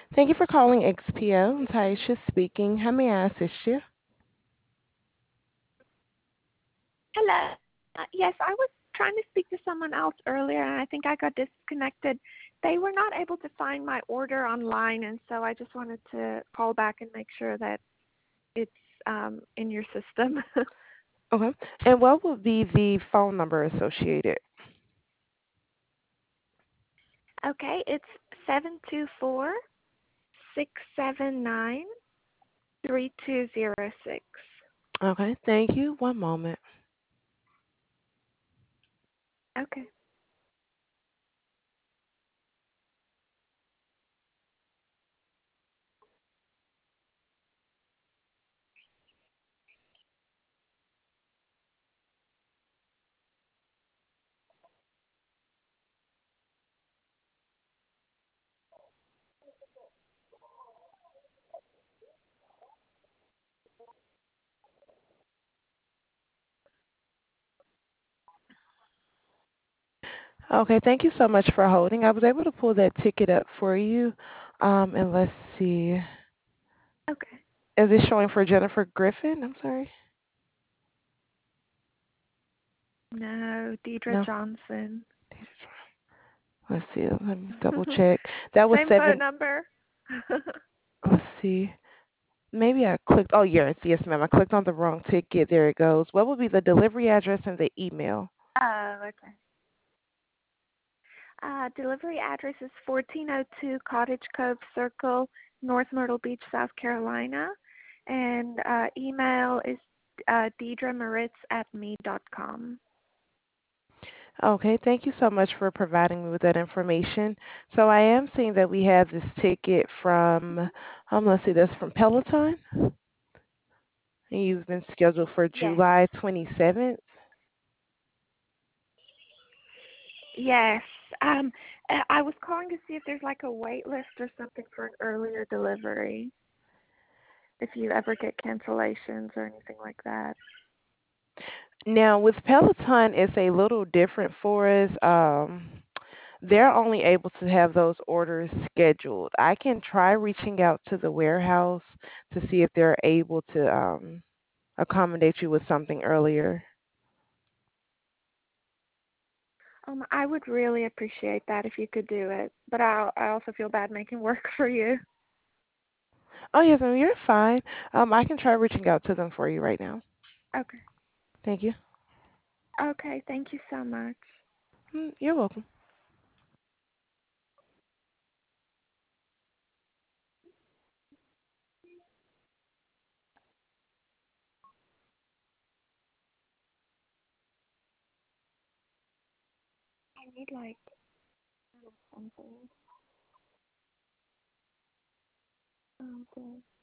Thank you for calling XPO. Taisha speaking. How may I assist you? Hello. Yes, I was trying to speak to someone else earlier, and I think I got disconnected. They were not able to find my order online, and so I just wanted to call back and make sure that it's in your system. Okay. And what would be the phone number associated? Okay, it's 724-679-3206. Okay. Thank you. One moment. Okay. Okay. Thank you so much for holding. I was able to pull that ticket up for you. And let's see. Okay. Is it showing for Jennifer Griffin? I'm sorry. No, Deidre No. Johnson. Let's see. Let me double check. That was Same phone seven. number. Let's see. Maybe I clicked. Oh, yes, ma'am. I clicked on the wrong ticket. There it goes. What would be the delivery address and the email? Oh, okay. Delivery address is 1402 Cottage Cove Circle, North Myrtle Beach, South Carolina. And email is deidremoritz@me.com. Okay, thank you so much for providing me with that information. So I am seeing that we have this ticket from, let's see, that's from Peloton. And you've been scheduled for Yes. July 27th. Yes. Um, I was calling to see if there's like a wait list or something for an earlier delivery, if you ever get cancellations or anything like that. Now with Peloton, it's a little different for us. They're only able to have those orders scheduled. I can try reaching out to the warehouse to see if they're able to accommodate you with something earlier. I would really appreciate that if you could do it, but I also feel bad making work for you. Oh yes, ma'am, you're fine. I can try reaching out to them for you right now. Okay. Thank you. Okay, thank you so much. You're welcome. I need like something. Okay.